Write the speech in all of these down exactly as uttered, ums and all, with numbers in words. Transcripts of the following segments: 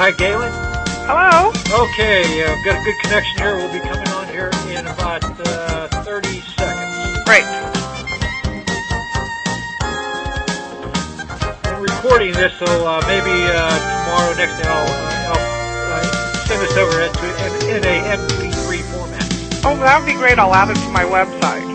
Hi, Galen. Hello. Okay, uh, got a good connection here. We'll be coming on here in about uh, thirty seconds. Great. I'm recording this, so uh, maybe uh, tomorrow, next day, I'll, uh, I'll uh, send this over into in, in a M P three format. Oh, that would be great. I'll add it to my website.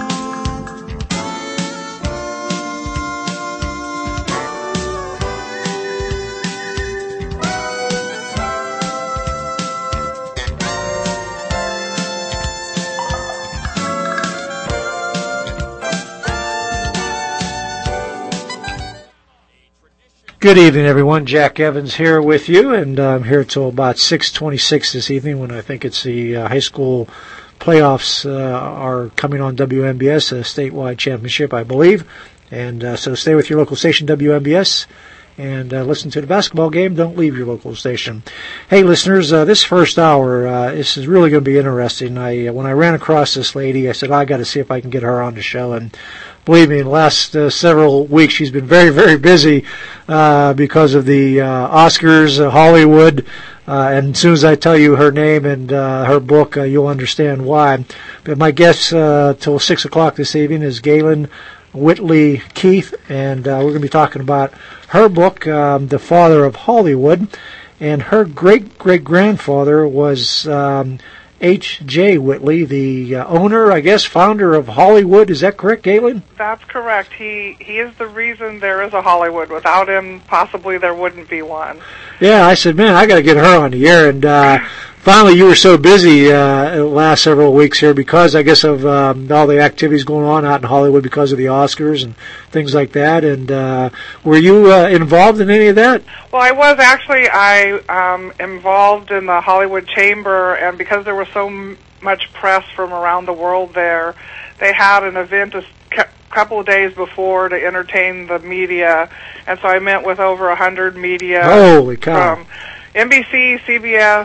Good evening, everyone. Jack Evans here with you, and I'm here till about six twenty-six this evening when I think it's the uh, high school playoffs uh, are coming on W M B S, a statewide championship, I believe. And uh, so stay with your local station, W M B S, and uh, listen to the basketball game. Don't leave your local station. Hey, listeners, uh, this first hour, uh, this is really going to be interesting. I uh, when I ran across this lady, I said, I got to see if I can get her on the show, and believe me, in the last uh, several weeks, she's been very, very busy uh, because of the uh, Oscars, uh, Hollywood, uh, and as soon as I tell you her name and uh, her book, uh, you'll understand why. But my guest uh, till six o'clock this evening is Galen Whitley Keith, and uh, we're going to be talking about her book, um, The Father of Hollywood, and her great-great-grandfather was Um, H J Whitley, the uh, owner, I guess, founder of Hollywood. Is that correct, Galen? That's correct. He he is the reason there is a Hollywood. Without him, possibly there wouldn't be one. Yeah, I said, man, I got to get her on the air. And uh, finally, you were so busy uh, the last several weeks here because, I guess, of um, all the activities going on out in Hollywood because of the Oscars and things like that. And uh, were you uh, involved in any of that? Well, I was actually. I um, involved in the Hollywood Chamber, and because there was so m- much press from around the world there, they had an event a c- couple of days before to entertain the media, and so I met with over a hundred media. Holy cow. From N B C, C B S,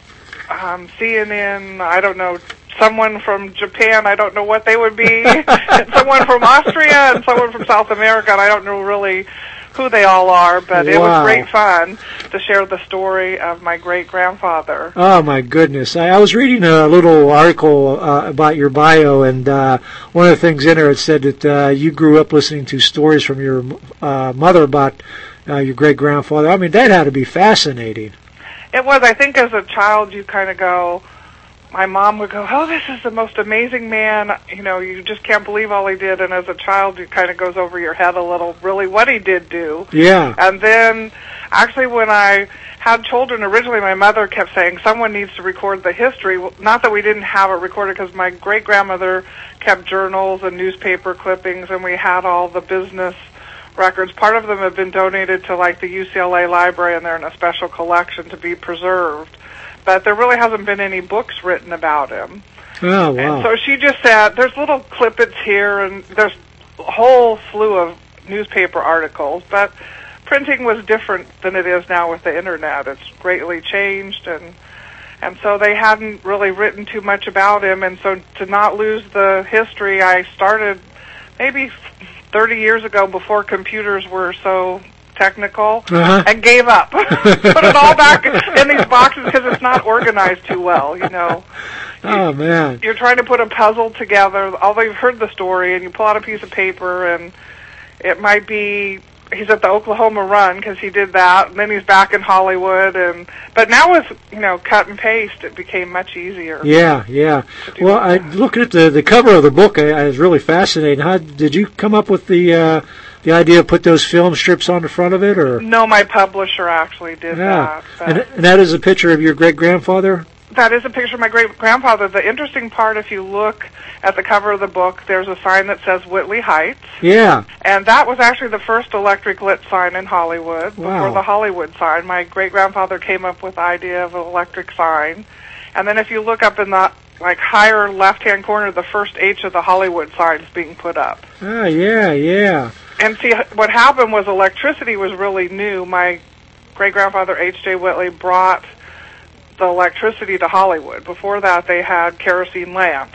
um, C N N, I don't know, someone from Japan, I don't know what they would be, someone from Austria, and someone from South America, and I don't know really who they all are, but wow. It was great fun to share the story of my great-grandfather. Oh, my goodness. I, I was reading a little article uh, about your bio, and uh, one of the things in there, it said that uh, you grew up listening to stories from your uh, mother about uh, your great-grandfather. I mean, that had to be fascinating. It was. I think as a child, you kind of go, my mom would go, oh, this is the most amazing man. You know, you just can't believe all he did. And as a child, it kind of goes over your head a little, really, what he did do. Yeah. And then, actually, when I had children, originally my mother kept saying, someone needs to record the history. Well, not that we didn't have it recorded, because my great-grandmother kept journals and newspaper clippings, and we had all the business records. Part of them have been donated to, like, the U C L A library, and they're in a special collection to be preserved. But there really hasn't been any books written about him. Oh, wow. And so she just said, there's little clippets here, and there's a whole slew of newspaper articles, but printing was different than it is now with the Internet. It's greatly changed, and and so they hadn't really written too much about him, and so to not lose the history, I started maybe thirty years ago before computers were so technical, uh-huh. and gave up. Put it all back in these boxes because it's not organized too well, you know. Oh, man. You're trying to put a puzzle together, although you've heard the story, and you pull out a piece of paper, and it might be he's at the Oklahoma run because he did that, and then he's back in Hollywood, and but now with, you know, cut and paste, it became much easier. Yeah, yeah. Well, I, looking at the, the cover of the book, I, I was really fascinated. How did you come up with the uh, the idea to put those film strips on the front of it, or? No, my publisher actually did yeah. that. And, and that is a picture of your great-grandfather? That is a picture of my great-grandfather. The interesting part, if you look at the cover of the book, there's a sign that says Whitley Heights. Yeah. And that was actually the first electric lit sign in Hollywood, wow. before the Hollywood sign. My great-grandfather came up with the idea of an electric sign. And then if you look up in the like higher left-hand corner, the first H of the Hollywood sign is being put up. Ah, yeah, yeah. And see, what happened was electricity was really new. My great-grandfather, H J Whitley, brought the electricity to Hollywood. Before that, they had kerosene lamps.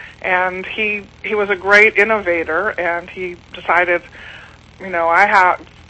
And he he was a great innovator, and he decided, you know, I have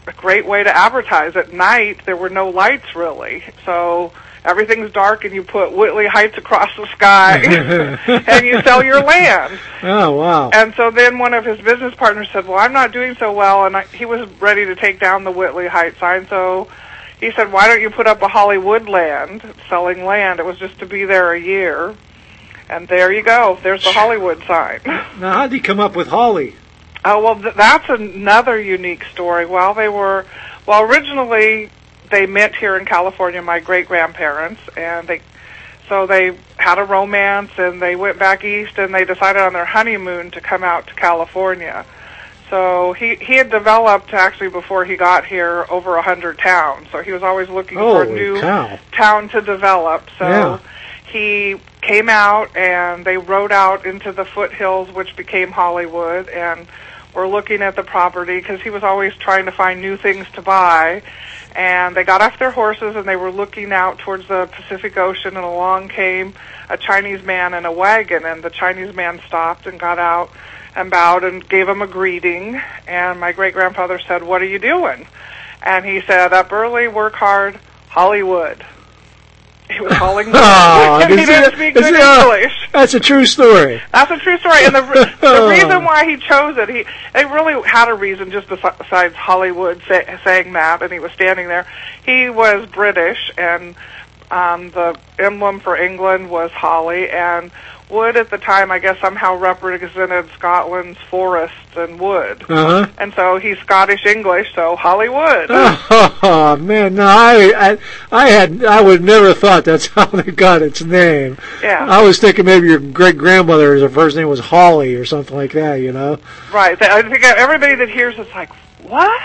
a great way to advertise. At night, there were no lights really, so everything's dark, and you put Whitley Heights across the sky, and you sell your land. Oh, wow. And so then one of his business partners said, well, I'm not doing so well, and I, he was ready to take down the Whitley Heights sign, so he said, why don't you put up a Hollywood land, selling land? It was just to be there a year. And there you go. There's the Hollywood sign. Now, how did he come up with Holly? Oh, well, th- that's another unique story. While they were, well, originally they met here in California, my great-grandparents, and they, so they had a romance, and they went back east, and they decided on their honeymoon to come out to California. So he, he had developed, actually, before he got here, over a hundred towns. So he was always looking Holy for a new cow. town to develop. So Yeah. he came out, and they rode out into the foothills, which became Hollywood, and were looking at the property because he was always trying to find new things to buy. And they got off their horses, and they were looking out towards the Pacific Ocean, and along came a Chinese man in a wagon, and the Chinese man stopped and got out and bowed and gave him a greeting. And my great-grandfather said, what are you doing? And he said, up early, work hard, Hollywood. He was hauling wood, Oh, and he is didn't it- speak is good it, uh, English. That's a true story. That's a true story, and the re- the reason why he chose it, he he really had a reason just besi- besides Hollywood say, saying that, and he was standing there. He was British, and um, the emblem for England was holly, and wood at the time, I guess, somehow represented Scotland's forests and wood. Uh-huh. And so he's Scottish English, so Hollywood. Oh, man, no, I, I, I had, I would never thought that's how they got its name. Yeah. I was thinking maybe your great-grandmother, her first name was Holly or something like that, you know? Right. I think everybody that hears it's like, what?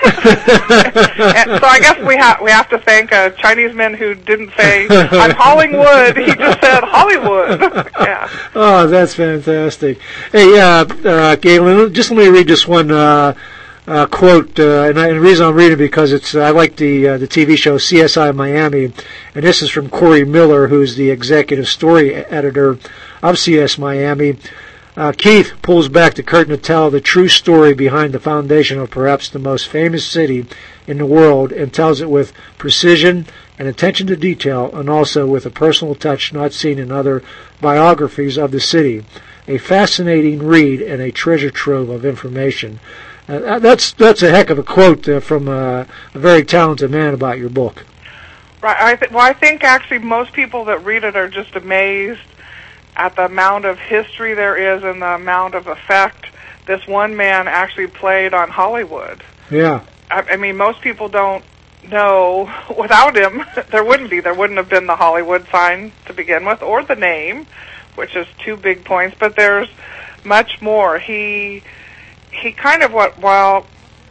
And so I guess we have we have to thank a Chinese man who didn't say I'm hauling wood. He just said Hollywood. Yeah. Oh, that's fantastic. Hey, uh, uh, Galen, just let me read this one uh, uh, quote, uh, and, I, and the reason I'm reading it because it's I like the uh, the T V show C S I Miami, and this is from Corey Miller, who's the executive story editor of C S Miami. Uh, Keith pulls back the curtain to tell the true story behind the foundation of perhaps the most famous city in the world, and tells it with precision and attention to detail, and also with a personal touch not seen in other biographies of the city. A fascinating read and a treasure trove of information. Uh, that's that's a heck of a quote uh, from uh, a very talented man about your book. Right. I th- well, I think actually most people that read it are just amazed at the amount of history there is and the amount of effect this one man actually played on Hollywood. Yeah. I, I mean, most people don't know. Without him, there wouldn't be. There wouldn't have been the Hollywood sign to begin with, or the name, which is two big points. But there's much more. He he kind of what while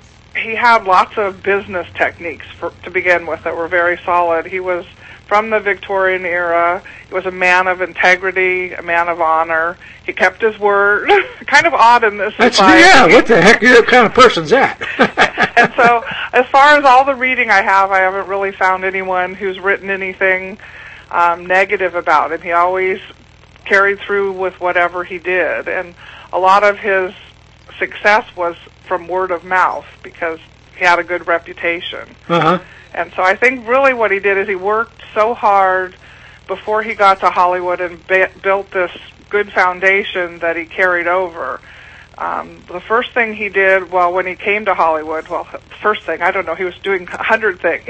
he had lots of business techniques for, to begin with that were very solid. He was from the Victorian era. He was a man of integrity, a man of honor. He kept his word. Kind of odd in this That's, society. yeah, what the heck what kind of person's that? And so, as far as all the reading I have, I haven't really found anyone who's written anything um, negative about him. He always carried through with whatever he did. And a lot of his success was from word of mouth because he had a good reputation. Uh-huh. And so I think really what he did is he worked so hard before he got to Hollywood and ba- built this good foundation that he carried over. Um, the first thing he did, well, when he came to Hollywood, well, first thing, I don't know, he was doing a hundred things.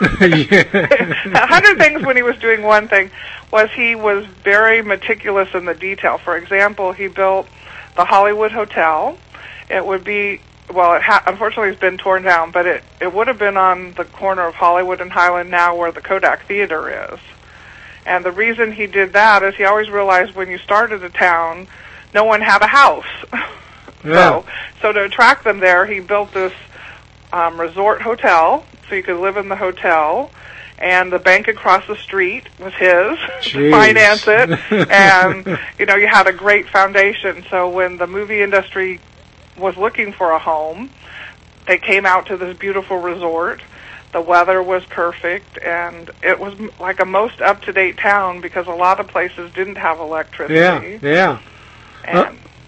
A hundred things when he was doing one thing was he was very meticulous in the detail. For example, he built the Hollywood Hotel. It would be Well, it ha- unfortunately it's been torn down, but it, it would have been on the corner of Hollywood and Highland now where the Kodak Theater is. And the reason he did that is he always realized when you started a town, no one had a house. Yeah. So, so to attract them there, he built this um, resort hotel, so you could live in the hotel. And the bank across the street was his to finance it. And, you know, you had a great foundation. So when the movie industry was looking for a home, they came out to this beautiful resort. The weather was perfect, and it was m- like a most up-to-date town because a lot of places didn't have electricity. Yeah, yeah. And Uh,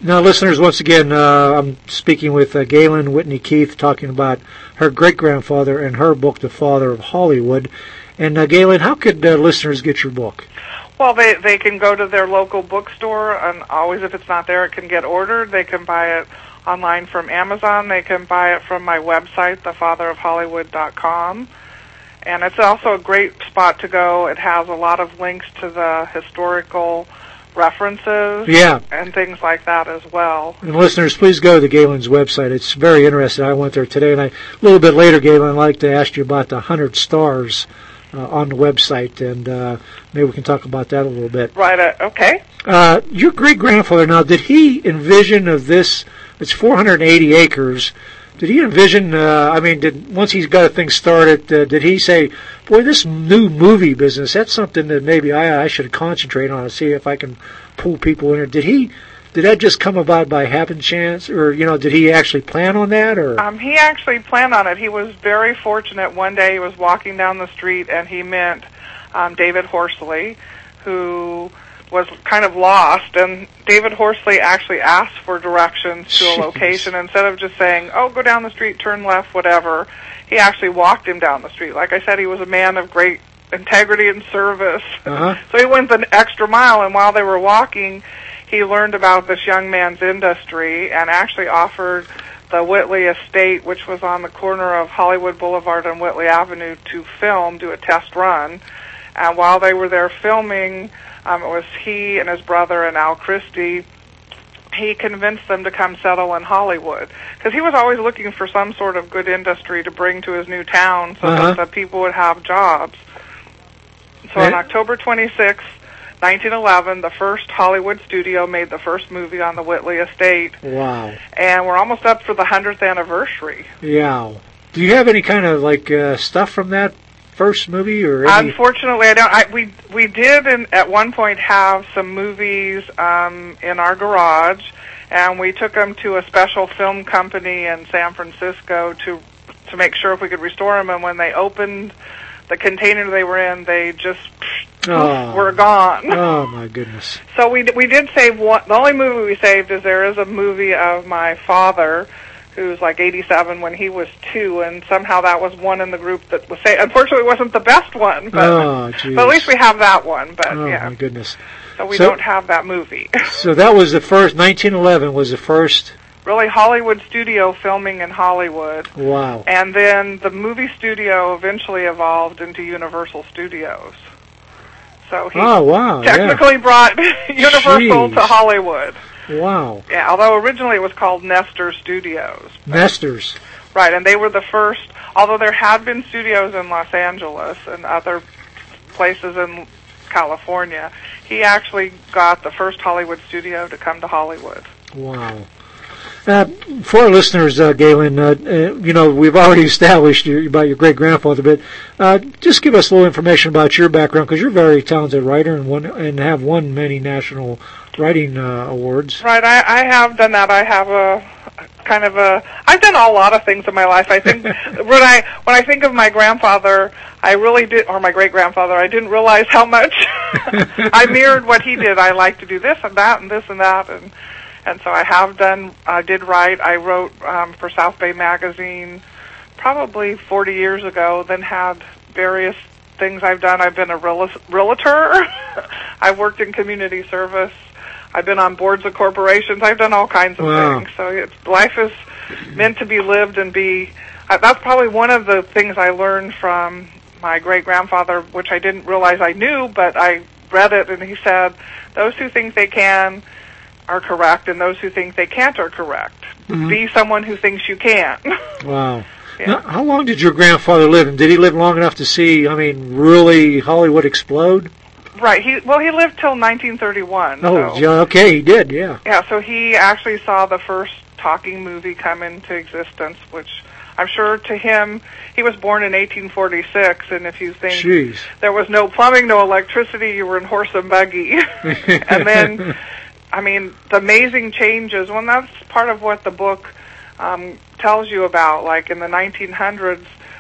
Now, listeners, once again, uh, I'm speaking with uh, Galen Whitney Keith, talking about her great-grandfather and her book, The Father of Hollywood. And, uh, Galen, how could uh, listeners get your book? Well, they they can go to their local bookstore, and always if it's not there, it can get ordered. They can buy it online from Amazon. They can buy it from my website, the father of hollywood dot com. And it's also a great spot to go. It has a lot of links to the historical references yeah. and things like that as well. And listeners, please go to Galen's website. It's very interesting. I went there today, and I, a little bit later, Galen, I'd like to ask you about the one hundred stars uh, on the website, and uh, maybe we can talk about that a little bit. Right, uh, okay. Uh, your great-grandfather, now, did he envision of this, it's four hundred eighty acres, did he envision, uh, I mean, did once he's got a thing started, uh, did he say, boy, this new movie business, that's something that maybe I, I should concentrate on and see if I can pull people in there. Did he, did that just come about by happen chance, or, you know, did he actually plan on that, or? Um, he actually planned on it. He was very fortunate. One day he was walking down the street and he met um, David Horsley, who was kind of lost, and David Horsley actually asked for directions to a location. Instead of just saying, oh, go down the street, turn left, whatever, he actually walked him down the street. Like I said, he was a man of great integrity and service. Uh-huh. So he went the extra mile, and while they were walking, he learned about this young man's industry and actually offered the Whitley Estate, which was on the corner of Hollywood Boulevard and Whitley Avenue, to film, do a test run. And while they were there filming, Um, it was he and his brother and Al Christie. He convinced them to come settle in Hollywood because he was always looking for some sort of good industry to bring to his new town so uh-huh. that the people would have jobs. So on October twenty-sixth, nineteen eleven, the first Hollywood studio made the first movie on the Whitley Estate. Wow. And we're almost up for the hundredth anniversary. Yeah. Do you have any kind of, like, uh, stuff from that first movie, or any? Unfortunately, I don't. I, we we did in, at one point have some movies um, in our garage, and we took them to a special film company in San Francisco to to make sure if we could restore them. And when they opened the container they were in, they just oh. were gone. Oh my goodness! So we we did save one. The only movie we saved is there is a movie of my father, who's like eighty-seven when he was two, and somehow that was one in the group that was saved. Unfortunately, it wasn't the best one, but, oh, but at least we have that one. But oh, yeah, my goodness! So we so, don't have that movie. So that was the first. nineteen eleven was the first. Really, Hollywood studio filming in Hollywood. Wow! And then the movie studio eventually evolved into Universal Studios. So he oh, wow, technically yeah. brought Universal Jeez. to Hollywood. Wow. Yeah, although originally it was called Nestor Studios. Nestor's. Right, and they were the first, although there had been studios in Los Angeles and other places in California, he actually got the first Hollywood studio to come to Hollywood. Wow. Uh, for our listeners, uh, Galen, uh, uh, you know, we've already established your, about your great-grandfather, but uh, just give us a little information about your background, because you're a very talented writer and, won, and have won many national writing uh, awards. Right, I, I have done that. I have a kind of a. I've done a lot of things in my life. I think when I when I think of my grandfather, I really did, or my great grandfather, I didn't realize how much I mirrored what he did. I like to do this and that and this and that, and and so I have done. I did write. I wrote um, for South Bay Magazine probably forty years ago. Then had various things I've done. I've been a realtor. I've worked in community service. I've been on boards of corporations. I've done all kinds of wow. things. So it's, life is meant to be lived and be. Uh, that's probably one of the things I learned from my great-grandfather, which I didn't realize I knew, but I read it, and he said, those who think they can are correct, and those who think they can't are correct. Mm-hmm. Be someone who thinks you can. Wow. Yeah. Now, how long did your grandfather live, and did he live long enough to see, I mean, really Hollywood explode? Right. He well, he lived till nineteen thirty-one. Oh, so. okay, he did, yeah. Yeah, so he actually saw the first talking movie come into existence, which I'm sure to him, he was born in eighteen forty-six, and if you think Jeez. There was no plumbing, no electricity, you were in horse and buggy. And then, I mean, the amazing changes, well, that's part of what the book um, tells you about, like in the nineteen hundreds,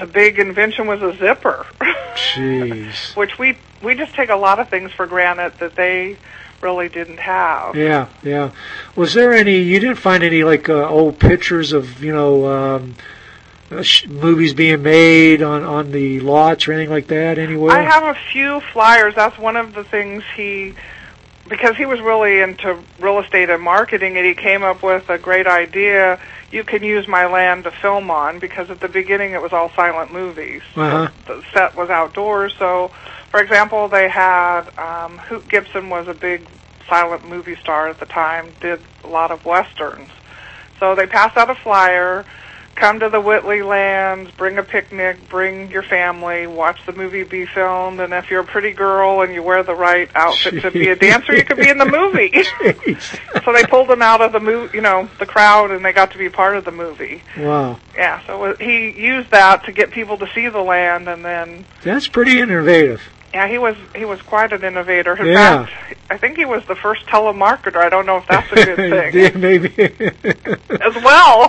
the big invention was a zipper. Jeez. Which we we just take a lot of things for granted that they really didn't have. Yeah, yeah. Was there any? You didn't find any like uh, old pictures of you know um, uh, sh- movies being made on on the lots or anything like that anywhere? I have a few flyers. That's one of the things he, because he was really into real estate and marketing, and he came up with a great idea. You can use my land to film on, because at the beginning it was all silent movies. Uh-huh. So the set was outdoors. So, for example, they had um, Hoot Gibson was a big silent movie star at the time, did a lot of westerns. So they passed out a flyer, come to the Whitley lands, bring a picnic, bring your family, watch the movie be filmed, and if you're a pretty girl and you wear the right outfit Jeez. to be a dancer, you could be in the movie. So they pulled them out of the movie, you know, the crowd, and they got to be part of the movie. Wow. Yeah, so he used that to get people to see the land, and then... That's pretty innovative. Yeah, he was he was quite an innovator. In yeah. fact, I think he was the first telemarketer. I don't know if that's a good thing. Yeah, maybe. As well.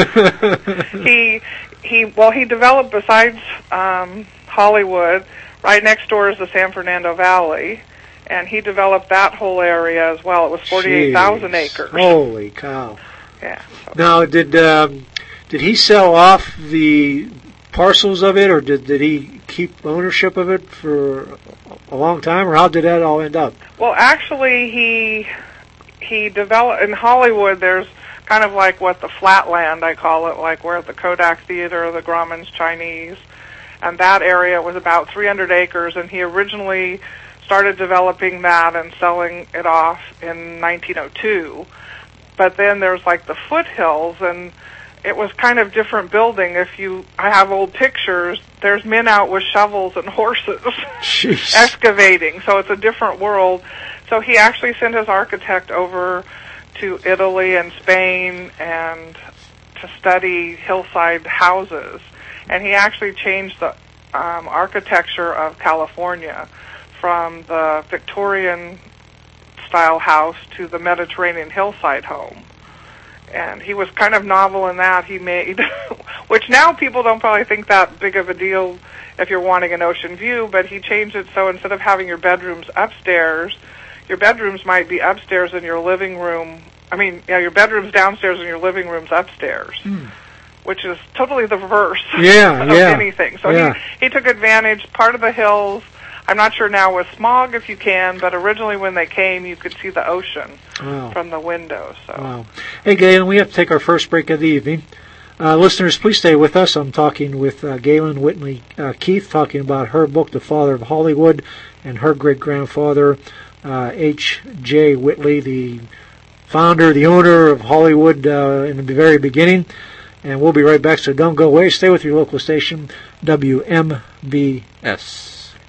he he well he developed, besides um, Hollywood, right next door is the San Fernando Valley, and he developed that whole area as well. It was forty-eight thousand acres. Holy cow! Yeah. So. Now, did um, did he sell off the parcels of it, or did did he keep ownership of it for a long time, or how did that all end up? Well, actually, he he developed in Hollywood. There's kind of like what the Flatland, I call it, like where the Kodak Theater, the Grauman's Chinese, and that area was about three hundred acres, and he originally started developing that and selling it off in nineteen oh two. But then there's like the foothills, and it was kind of different building. If you, I have old pictures, there's men out with shovels and horses excavating, so it's a different world. So he actually sent his architect over to Italy and Spain and to study hillside houses, and he actually changed the um, architecture of California from the Victorian style house to the Mediterranean hillside home. And he was kind of novel in that he made, which now people don't probably think that big of a deal if you're wanting an ocean view, but he changed it so instead of having your bedrooms upstairs, your bedrooms might be upstairs in your living room. I mean, yeah, your bedroom's downstairs and your living room's upstairs, mm. which is totally the reverse yeah, of yeah, anything. So yeah. he, he took advantage, part of the hills. I'm not sure now with smog if you can, but originally when they came, you could see the ocean wow. from the windows. So. Wow. Hey, Galen, we have to take our first break of the evening. Uh, listeners, please stay with us. I'm talking with uh, Galen Whitley uh, Keith, talking about her book, The Father of Hollywood, and her great-grandfather, uh, H J Whitley, the founder, the owner of Hollywood uh, in the very beginning. And we'll be right back, so don't go away. Stay with your local station, W M B S.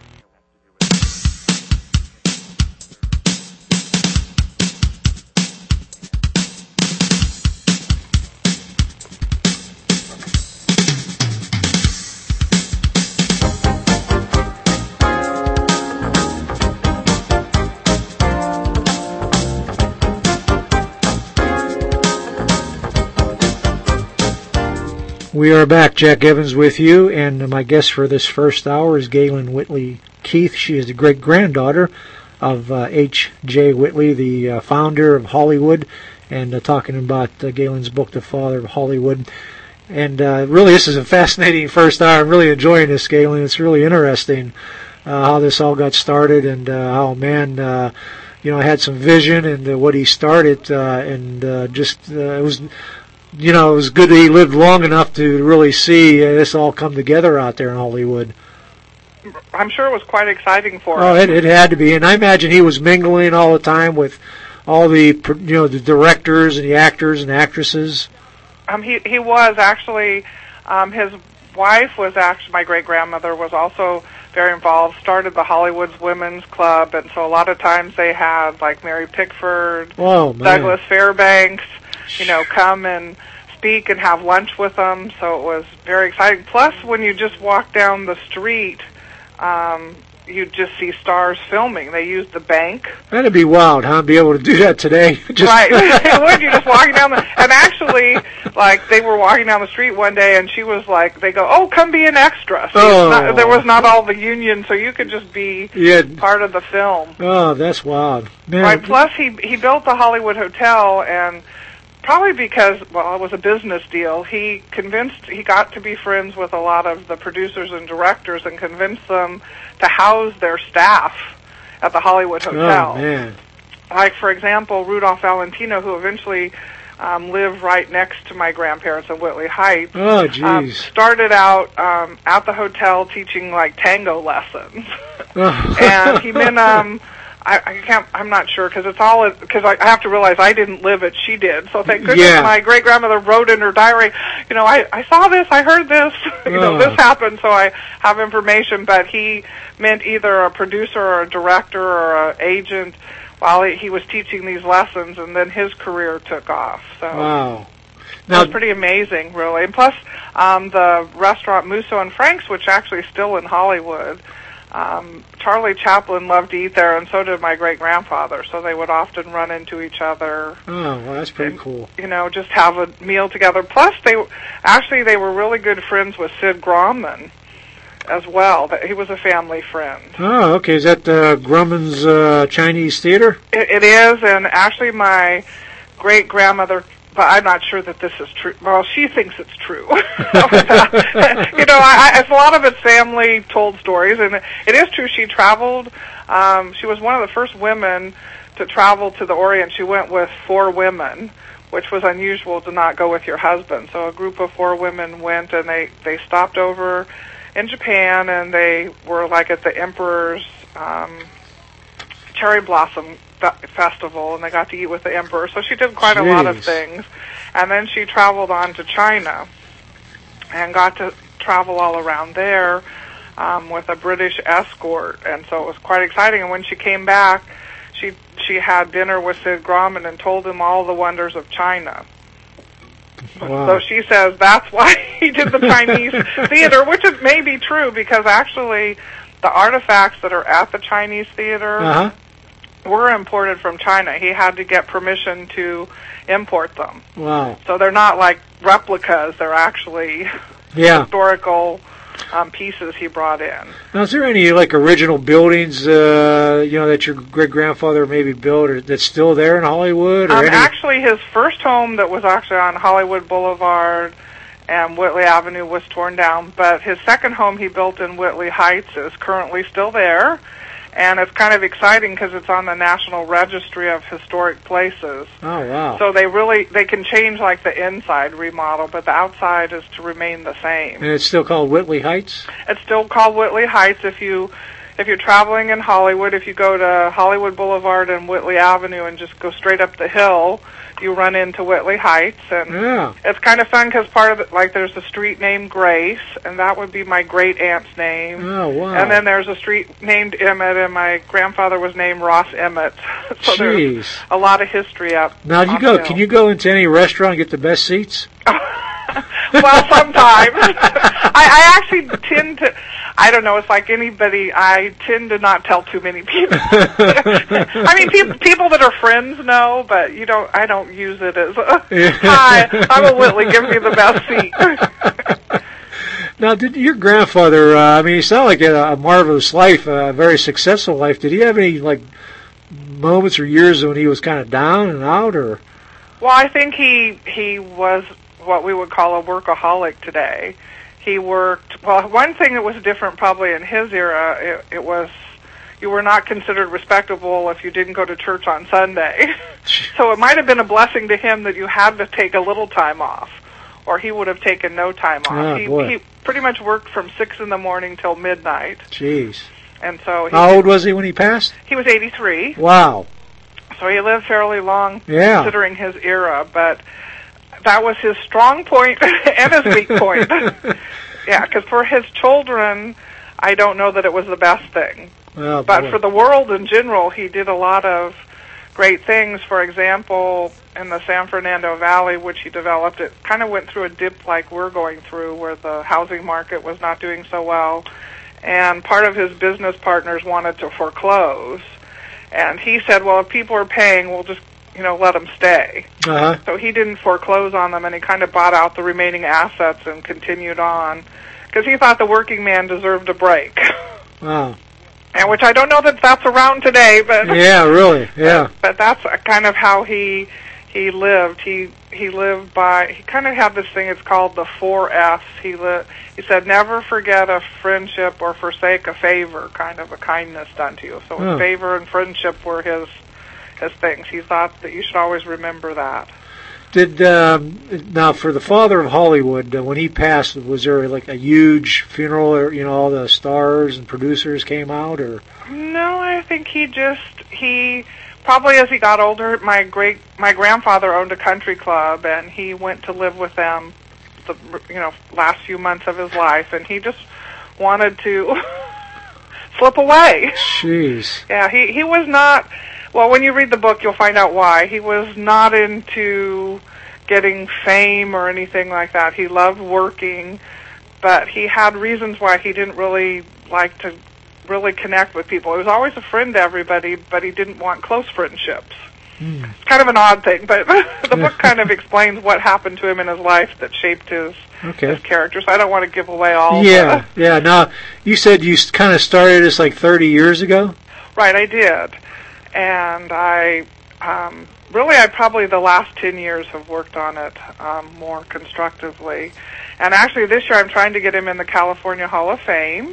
We are back. Jack Evans with you, and my guest for this first hour is Galen Whitley Keith. She is the great-granddaughter of uh, H J Whitley, the uh, founder of Hollywood, and uh, talking about uh, Galen's book, The Father of Hollywood. And uh, really, this is a fascinating first hour. I'm really enjoying this, Galen. It's really interesting uh, how this all got started, and uh, how, man, uh, you know, I had some vision and uh, what he started, uh, and uh, just uh, it was... You know, it was good that he lived long enough to really see uh, this all come together out there in Hollywood. I'm sure it was quite exciting for him. Oh, it, it had to be, and I imagine he was mingling all the time with all the, you know, the directors and the actors and actresses. Um, he he was actually, um, his wife was actually, my great grandmother was also very involved. Started the Hollywood's Women's Club, and so a lot of times they had like Mary Pickford, oh, man. Douglas Fairbanks. You know, come and speak and have lunch with them. So it was very exciting. Plus, when you just walk down the street, um, you'd just see stars filming. They used the bank. That'd be wild, huh? Be able to do that today. Just right. Would you just walking down the, and actually, like, they were walking down the street one day, and she was like, they go, oh, come be an extra. See, oh. not, there was not all the union, so you could just be yeah. part of the film. Oh, that's wild. Man. Right. Plus, he he built the Hollywood Hotel, and probably because, well, it was a business deal, he convinced, he got to be friends with a lot of the producers and directors and convinced them to house their staff at the Hollywood Hotel. Oh, man. Like, for example, Rudolph Valentino, who eventually um, lived right next to my grandparents in Whitley Heights, oh, geez. um, started out um, at the hotel teaching, like, tango lessons. Oh. And he then... Um, I, I can't. I'm not sure because it's all because I, I have to realize I didn't live it. She did. So thank goodness yeah. my great grandmother wrote in her diary. You know, I I saw this. I heard this. you know, oh. this happened. So I have information. But he meant either a producer or a director or an agent while he, he was teaching these lessons, and then his career took off. So wow. Now, that was pretty amazing, really. And plus, um, the restaurant Musso and Frank's, which actually is still in Hollywood. Um, Charlie Chaplin loved to eat there, and so did my great-grandfather, so they would often run into each other. Oh, well, that's pretty and, cool. You know, just have a meal together. Plus, they actually, they were really good friends with Sid Grauman as well. He was a family friend. Oh, okay. Is that uh, Grauman's uh, Chinese theater? It, it is, and actually my great-grandmother... But I'm not sure that this is true. Well, she thinks it's true. you know, I, I, it's a lot of it's family-told stories, and it is true. She traveled. Um, she was one of the first women to travel to the Orient. She went with four women, which was unusual to not go with your husband. So a group of four women went, and they, they stopped over in Japan, and they were like at the Emperor's um, cherry blossom festival, and they got to eat with the emperor. So she did quite Jeez. a lot of things. And then she traveled on to China and got to travel all around there um, with a British escort. And so it was quite exciting. And when she came back, she she had dinner with Sid Grauman and told him all the wonders of China. Wow. So she says that's why he did the Chinese theater, which is may be true because actually the artifacts that are at the Chinese theater uh-huh. were imported from China. He had to get permission to import them. Wow. So they're not like replicas. They're actually yeah. historical um, pieces he brought in. Now, is there any like original buildings, uh, you know, that your great-grandfather maybe built or that's still there in Hollywood? Or Um, any... Actually, his first home that was actually on Hollywood Boulevard and Whitley Avenue was torn down, but his second home he built in Whitley Heights is currently still there. And it's kind of exciting because it's on the National Registry of Historic Places. Oh, wow. So they really, they can change like the inside remodel, but the outside is to remain the same. And it's still called Whitley Heights? It's still called Whitley Heights. If you, if you're traveling in Hollywood, if you go to Hollywood Boulevard and Whitley Avenue and just go straight up the hill, you run into Whitley Heights, and yeah. it's kind of fun because part of it, like there's a street named Grace, and that would be my great aunt's name. Oh, wow. And then there's a street named Emmett, and my grandfather was named Ross Emmett. so Jeez. There's a lot of history up. Now, you go. Can you go into any restaurant and get the best seats? Well, sometimes. I, I actually tend to, I don't know, it's like anybody, I tend to not tell too many people. I mean, people, people that are friends know, but you don't, I don't use it as, hi, I'm a Whitley, give me the best seat. Now, did your grandfather, uh, I mean, he sounded like he had a marvelous life, a very successful life. Did he have any, like, moments or years when he was kind of down and out, or? Well, I think he, he was what we would call a workaholic today. He worked, well, one thing that was different probably in his era, it, it was you were not considered respectable if you didn't go to church on Sunday. So it might have been a blessing to him that you had to take a little time off, or he would have taken no time off. Oh, he, boy. he pretty much worked from six in the morning till midnight. Jeez. And so he, how old was he when he passed? He was eighty-three. Wow. So he lived fairly long yeah. considering his era, but that was his strong point and his weak point. Yeah, because for his children, I don't know that it was the best thing. Oh, but boy. for the world in general, he did a lot of great things. For example, in the San Fernando Valley, which he developed, it kind of went through a dip like we're going through, where the housing market was not doing so well. and part of his business partners wanted to foreclose. And he said, well, if people are paying, we'll just, you know, let them stay. Uh-huh. So he didn't foreclose on them, and he kind of bought out the remaining assets and continued on, because he thought the working man deserved a break. Wow. And which I don't know that that's around today, but yeah, really, yeah. But, but that's kind of how he he lived. He he lived by. He kind of had this thing. It's called the four F's. He li- He said, never forget a friendship or forsake a favor, kind of a kindness done to you. So Oh. favor and friendship were his his things. He thought that you should always remember that. Did um, now for the father of Hollywood, uh, when he passed, was there like a huge funeral? Or, you know, all the stars and producers came out, or No, I think he just he probably as he got older. My great my grandfather owned a country club, and he went to live with them the you know last few months of his life, and he just wanted to slip away. Jeez. Yeah, he he was not. Well, when you read the book, you'll find out why. He was not into getting fame or anything like that. He loved working, but he had reasons why he didn't really like to really connect with people. He was always a friend to everybody, but he didn't want close friendships. Hmm. It's kind of an odd thing, but the book kind of explains what happened to him in his life that shaped his, Okay. his character, so I don't want to give away all Yeah, the... yeah. Now, you said you kind of started this like thirty years ago? Right, I did. And I, um, really, I probably the last ten years have worked on it um, more constructively. And actually this year I'm trying to get him in the California Hall of Fame.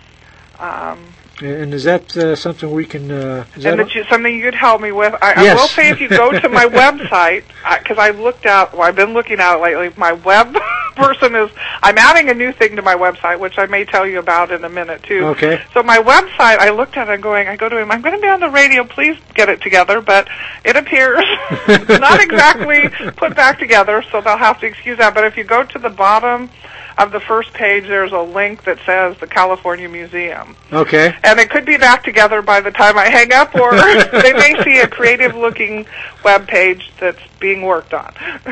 Um, And is that uh, something we can... Uh, is and that that you, something you could help me with. I, Yes. I will say if you go to my website, because I've looked at, well, I've been looking at it lately, my web person is, I'm adding a new thing to my website, which I may tell you about in a minute, too. Okay. So my website, I looked at it and going, I go to him, I'm going to be on the radio, please get it together, but it appears not exactly put back together, so they'll have to excuse that. But if you go to the bottom of the first page, there's a link that says the California Museum. Okay. And it could be back together by the time I hang up, or they may see a creative-looking web page that's being worked on.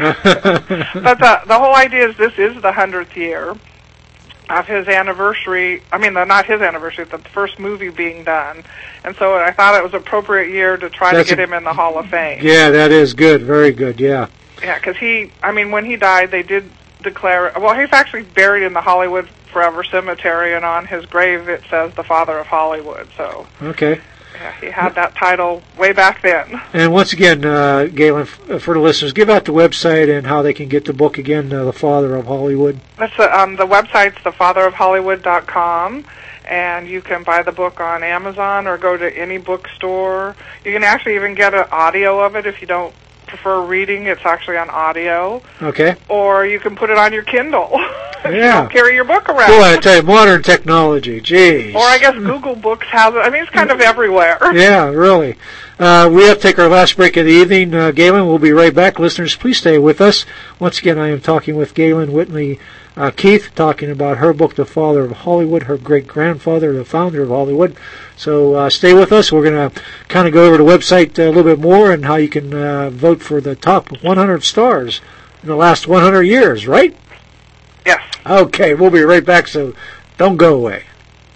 But the, the whole idea is this is the hundredth year of his anniversary. I mean, the, not his anniversary, the first movie being done. And so I thought it was an appropriate year to try That's to get a- him in the Hall of Fame. Yeah, that is good. Very good, yeah. Yeah, because he, I mean, when he died, they did declare, well, he's actually buried in the Hollywood Forever Cemetery, and on his grave it says the father of Hollywood. So Okay. yeah, he had that title way back then. And once again, uh, Galen, f- for the listeners, give out the website and how they can get the book again, uh, The Father of Hollywood. That's the, um, the website's the father of hollywood dot com, and you can buy the book on Amazon or go to any bookstore. You can actually even get an audio of it if you don't prefer reading. It's actually on audio. Okay. Or you can put it on your Kindle. If you Yeah. don't carry your book around. Boy, I tell you, modern technology, geez. Or I guess Google Books has it. I mean, it's kind of everywhere. Yeah, really. Uh, we have to take our last break of the evening. Uh, Galen, we'll be right back. Listeners, please stay with us. Once again, I am talking with Galen Whitney uh, Keith, talking about her book, The Father of Hollywood, her great-grandfather, the founder of Hollywood. So uh, stay with us. We're going to kind of go over the website a little bit more and how you can uh, vote for the top one hundred stars in the last one hundred years, right? Yes. Okay, we'll be right back, so don't go away.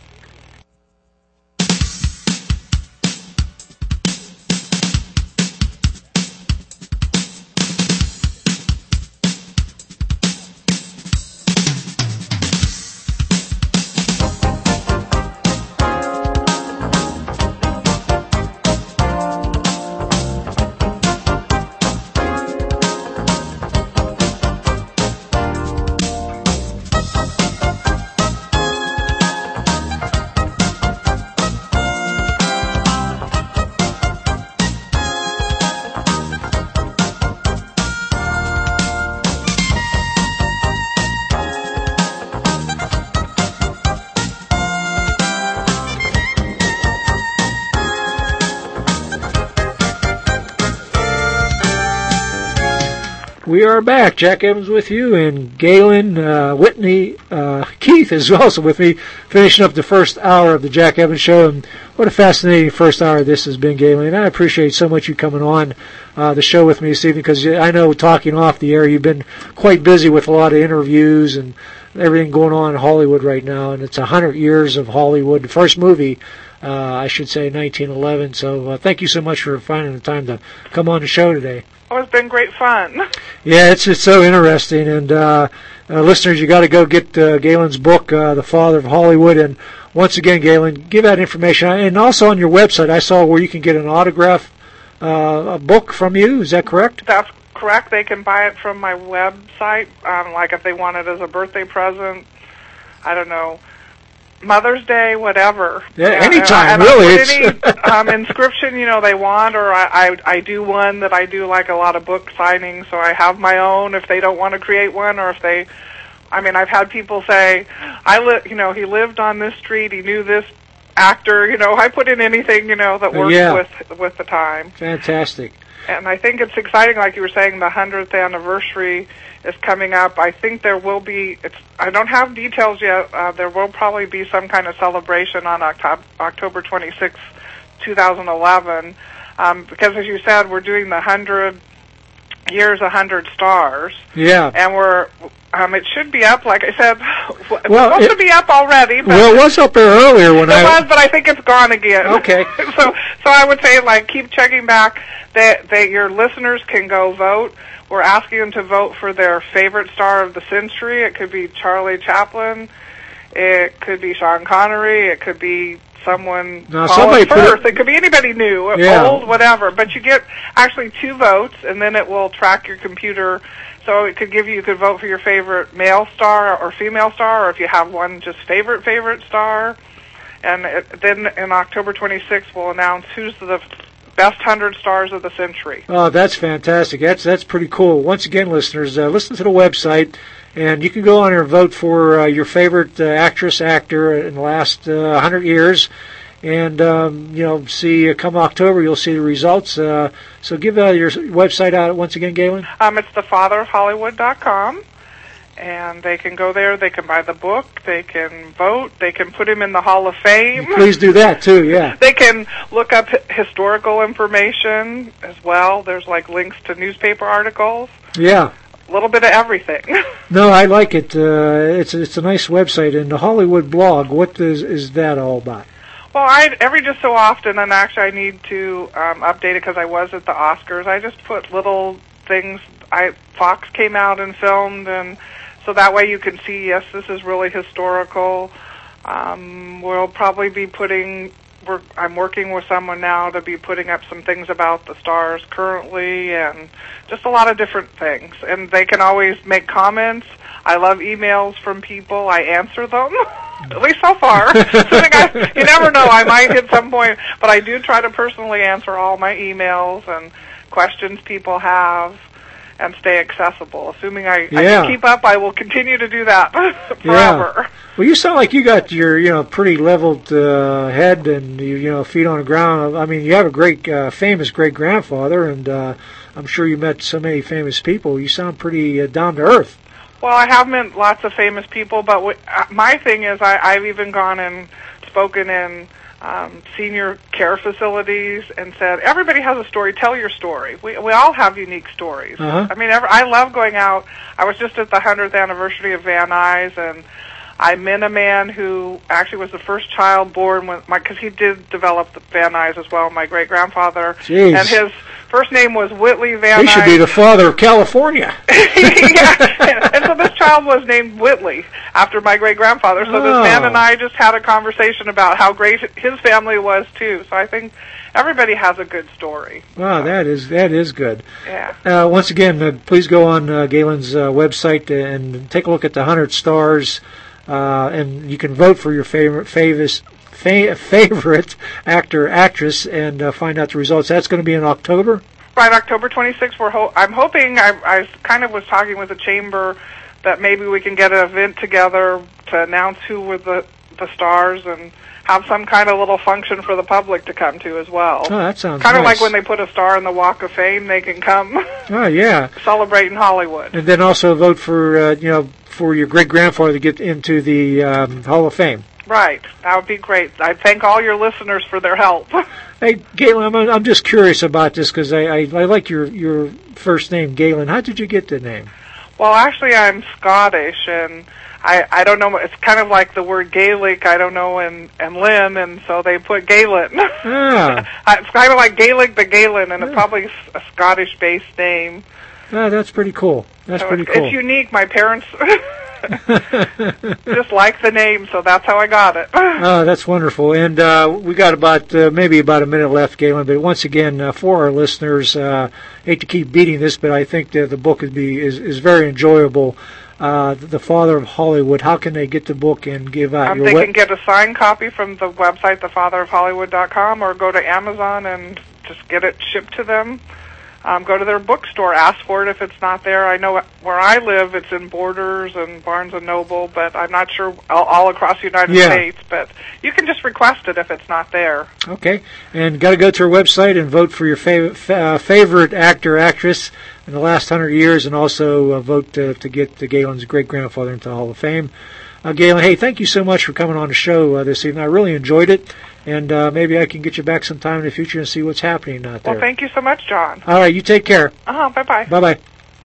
We are back. Jack Evans with you, and Galen uh, Whitney uh, Keith is also with me, finishing up the first hour of the Jack Evans Show. And what a fascinating first hour this has been, Galen. And I appreciate so much you coming on uh, the show with me this evening, because I know talking off the air, you've been quite busy with a lot of interviews and everything going on in Hollywood right now, and it's a hundred years of Hollywood. The first movie, uh, I should say, nineteen eleven. So uh, thank you so much for finding the time to come on the show today. Oh, it's been great fun. Yeah, it's it's so interesting, and uh, uh, listeners, you got to go get uh, Galen's book, uh, The Father of Hollywood. And once again, Galen, give that information, and also on your website, I saw where you can get an autograph uh, a book from you. Is that correct? That's correct. They can buy it from my website, um, like if they want it as a birthday present. I don't know. Mother's Day, whatever. Yeah, yeah anytime, and I, and really. I put any um, inscription, you know, they want, or I, I I do one that I do like a lot of book signings, so I have my own if they don't want to create one, or if they, I mean, I've had people say, I li- you know, he lived on this street, he knew this actor, you know, I put in anything, you know, that works yeah. with with the time. Fantastic. And I think it's exciting, like you were saying, the hundredth anniversary is coming up. I think there will be, it's, I don't have details yet, uh, there will probably be some kind of celebration on October, October twenty-sixth, twenty eleven, um, because as you said, we're doing the one hundred years, one hundred stars. Yeah. And we're, um, it should be up, like I said, it was well, supposed it, to be up already. But well, it was up there earlier when it I... It was, but I think it's gone again. Okay. so, so I would say, like, keep checking back that, that your listeners can go vote. We're asking them to vote for their favorite star of the century. It could be Charlie Chaplin. It could be Sean Connery. It could be someone, now, Colin Firth. It, it could be anybody new, yeah. old, whatever. But you get actually two votes, and then it will track your computer. So it could give you, you could vote for your favorite male star or female star, or if you have one, just favorite, favorite star. And it, then in October twenty-sixth, we'll announce who's the best one hundred stars of the century. Oh, that's fantastic. That's that's pretty cool. Once again, listeners, uh, listen to the website, and you can go on there and vote for uh, your favorite uh, actress, actor in the last uh, one hundred years. And, um, you know, see, uh, come October, you'll see the results. Uh, so give uh, your website out once again, Galen. Um, it's the father of hollywood dot com. And they can go there, they can buy the book, they can vote, they can put him in the Hall of Fame. Please do that, too, yeah. They can look up h- historical information as well. There's, like, links to newspaper articles. Yeah. A little bit of everything. No, I like it. Uh, it's, it's a nice website. And the Hollywood blog, what is, is that all about? Well, I every just so often, and actually I need to um, update it because I was at the Oscars, I just put little things. I Fox came out and filmed, and so that way you can see, yes, this is really historical. Um, we'll probably be putting, we're, I'm working with someone now to be putting up some things about the stars currently, and just a lot of different things. And they can always make comments. I love emails from people. I answer them, at least so far. I, you never know. I might hit some point, but I do try to personally answer all my emails and questions people have and stay accessible. Assuming I, yeah. I can keep up, I will continue to do that forever. Yeah. Well, you sound like you got your, you know, pretty leveled uh, head and, you, you know, feet on the ground. I mean, you have a great, uh, famous great-grandfather, and uh, I'm sure you met so many famous people. You sound pretty uh, down to earth. Well, I have met lots of famous people, but w- uh, my thing is I, I've even gone and spoken in um, senior care facilities and said, everybody has a story, tell your story. We we all have unique stories. Uh-huh. I mean, every, I love going out. I was just at the hundredth anniversary of Van Nuys, and I met a man who actually was the first child born with my, because he did develop the Van Nuys as well, my great-grandfather. Jeez. And his first name was Whitley Van Nuys. He should be the father of California. Yeah, and so this child was named Whitley after my great-grandfather. So oh. this man and I just had a conversation about how great his family was, too. So I think everybody has a good story. Wow, that is that is good. Yeah. Uh, once again, uh, please go on uh, Galen's uh, website and take a look at the one hundred stars, uh, and you can vote for your favorite favorite, fa- favorite actor, actress, and uh, find out the results. That's going to be in October? Right, October twenty-sixth. We're ho- I'm hoping, I, I kind of was talking with the chamber that maybe we can get an event together to announce who were the, the stars and have some kind of little function for the public to come to as well. Oh, that sounds kind of nice. like when they put a star in the Walk of Fame, they can come. Oh, yeah. Celebrate in Hollywood. And then also vote for, uh, you know, for your great-grandfather to get into the um, Hall of Fame. Right. That would be great. I thank all your listeners for their help. Hey, Galen, I'm, I'm just curious about this because I, I, I like your, your first name, Galen. How did you get the name? Well, actually, I'm Scottish, and I I don't know. It's kind of like the word Gaelic. I don't know, and and Lynn, and so they put Galen. Ah. It's kind of like Gaelic, but Galen, and Yeah. it's probably a Scottish-based name. Ah, that's pretty cool. That's so pretty it's, cool. It's unique. My parents just like the name, so that's how I got it. Oh, that's wonderful. And uh, we got about uh, maybe about a minute left, Galen. But once again, uh, for our listeners, uh, hate to keep beating this, but I think that the book would be is, is very enjoyable. Uh, the Father of Hollywood. How can they get the book and give out Um, your they web- can get a signed copy from the website, the father of hollywood dot com, or go to Amazon and just get it shipped to them. Um, go to their bookstore, ask for it if it's not there. I know where I live, it's in Borders and Barnes and Noble, but I'm not sure all, all across the United Yeah. States. But you can just request it if it's not there. Okay, and got to go to our website and vote for your favorite uh, favorite actor, actress in the last hundred years, and also uh, vote to, to get the Galen's great grandfather into the Hall of Fame. Uh, Galen, hey, thank you so much for coming on the show uh, this evening. I really enjoyed it, and uh, maybe I can get you back sometime in the future and see what's happening out there. Well, thank you so much, John. All right, you take care. Uh-huh, bye-bye. Bye bye.